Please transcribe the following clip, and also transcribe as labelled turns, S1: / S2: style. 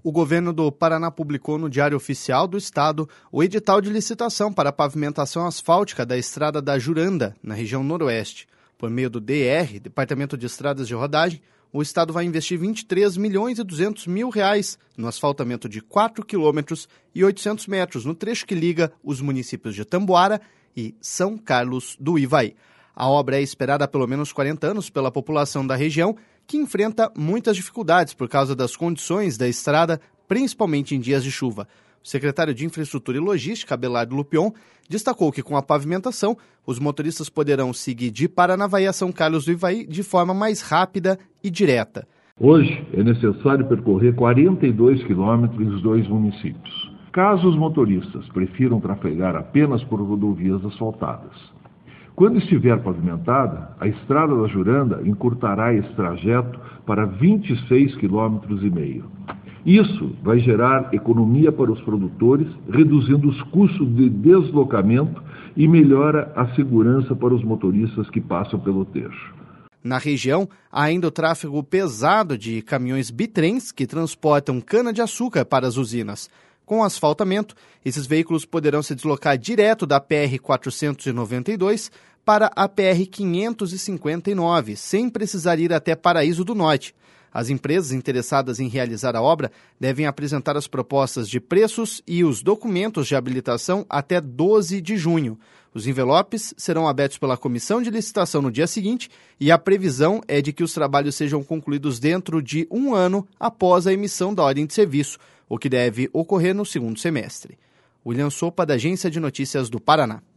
S1: O governo do Paraná publicou no Diário Oficial do Estado o edital de licitação para a pavimentação asfáltica da Estrada da Juranda, na região noroeste. Por meio do DR, Departamento de Estradas de Rodagem, o Estado vai investir R$ 23.200.000 no asfaltamento de 4 quilômetros e 800 metros no trecho que liga os municípios de Tamboara e São Carlos do Ivaí. A obra é esperada há pelo menos 40 anos pela população da região, que enfrenta muitas dificuldades por causa das condições da estrada, principalmente em dias de chuva. O secretário de Infraestrutura e Logística, Abelardo Lupion, destacou que com a pavimentação, os motoristas poderão seguir de Paranavaí a São Carlos do Ivaí de forma mais rápida e direta.
S2: Hoje é necessário percorrer 42 quilômetros nos dois municípios. Caso os motoristas prefiram trafegar apenas por rodovias asfaltadas. Quando estiver pavimentada, a Estrada da Juranda encurtará esse trajeto para 26,5 km. Isso vai gerar economia para os produtores, reduzindo os custos de deslocamento e melhora a segurança para os motoristas que passam pelo trecho.
S1: Na região, há ainda o tráfego pesado de caminhões bitrens que transportam cana-de-açúcar para as usinas. Com o asfaltamento, esses veículos poderão se deslocar direto da PR-492 para a PR-559, sem precisar ir até Paraíso do Norte. As empresas interessadas em realizar a obra devem apresentar as propostas de preços e os documentos de habilitação até 12 de junho. Os envelopes serão abertos pela comissão de licitação no dia seguinte e a previsão é de que os trabalhos sejam concluídos dentro de 1 ano após a emissão da ordem de serviço, o que deve ocorrer no segundo semestre. William Sopa, da Agência de Notícias do Paraná.